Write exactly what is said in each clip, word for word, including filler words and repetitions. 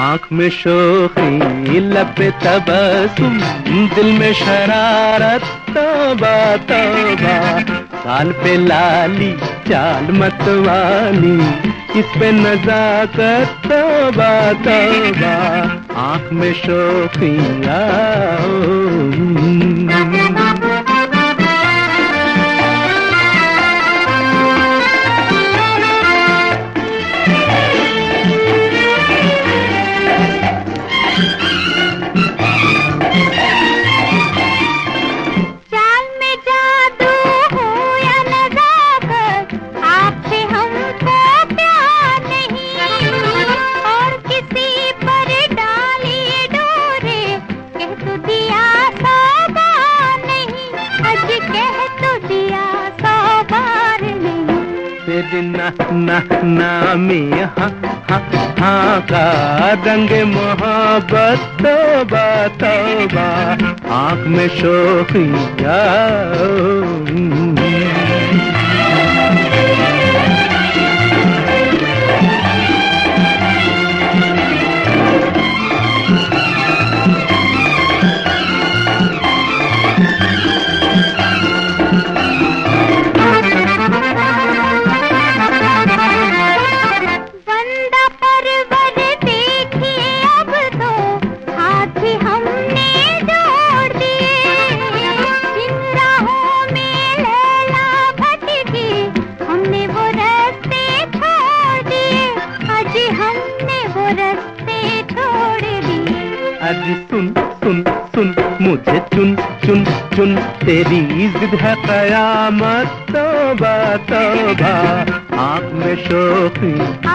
आँख में शोखी, लब पे तबस्सुम, दिल में शरारत, तौबा तौबा। गाल पे लाली, चाल मतवाली, इस पे नजाकत, तौबा तौबा। आँख में शोखी आओ। ना ना ना में हाँ हाँ हाँ का रंग मोहब्बत, तौबा तौबा। आँख में शोखिया। अजी सुन सुन सुन मुझे चुन चुन चुन, तेरी जिद है कयामत, तौबा तौबा। आँख में शोखी।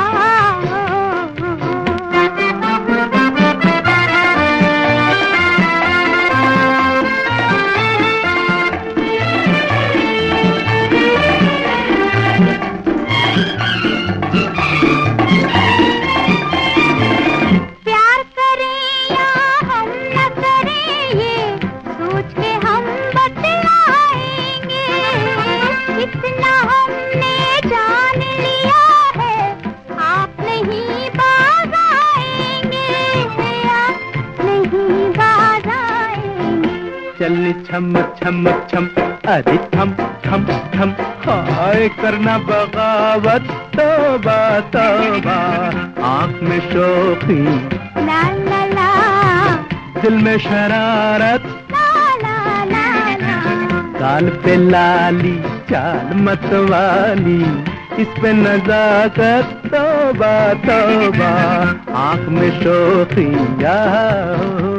चलनी छम छम छम, अरे थम थम थम, हाय करना बगावत, तौबा तौबा। आँख में शोखी, ला ला ला, दिल में शरारत, ला ला ला ला। गाल पे लाली, चाल मतवाली, इस पे नजाकत, तौबा तौबा। आँख में शोखी आओ।